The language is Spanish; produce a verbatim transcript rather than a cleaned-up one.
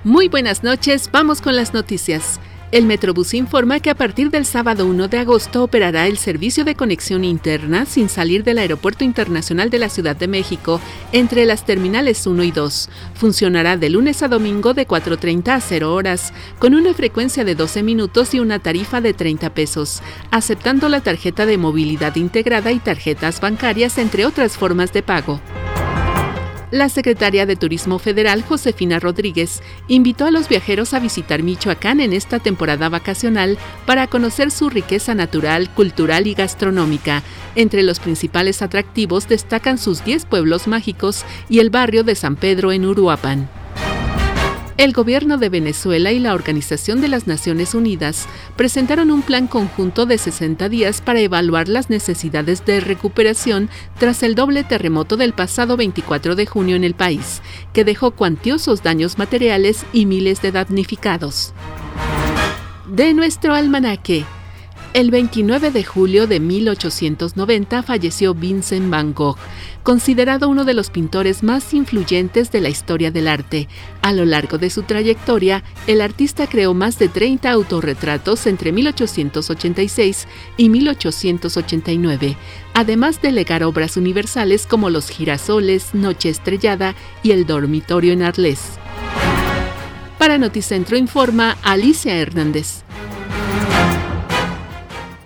Muy buenas noches, vamos con las noticias. El Metrobús informa que a partir del sábado primero de agosto operará el servicio de conexión interna sin salir del Aeropuerto Internacional de la Ciudad de México entre las terminales uno y dos. Funcionará de lunes a domingo de cuatro treinta a cero horas, con una frecuencia de doce minutos y una tarifa de treinta pesos, aceptando la tarjeta de movilidad integrada y tarjetas bancarias, entre otras formas de pago. La secretaria de Turismo Federal, Josefina Rodríguez, invitó a los viajeros a visitar Michoacán en esta temporada vacacional para conocer su riqueza natural, cultural y gastronómica. Entre los principales atractivos destacan sus diez pueblos mágicos y el barrio de San Pedro en Uruapan. El gobierno de Venezuela y la Organización de las Naciones Unidas presentaron un plan conjunto de sesenta días para evaluar las necesidades de recuperación tras el doble terremoto del pasado veinticuatro de junio en el país, que dejó cuantiosos daños materiales y miles de damnificados. De nuestro almanaque. El veintinueve de julio de mil ochocientos noventa falleció Vincent Van Gogh, considerado uno de los pintores más influyentes de la historia del arte. A lo largo de su trayectoria, el artista creó más de treinta autorretratos entre mil ochocientos ochenta y seis y mil ochocientos ochenta y nueve, además de legar obras universales como Los girasoles, Noche estrellada y El dormitorio en Arles. Para Noticentro informa Alicia Hernández.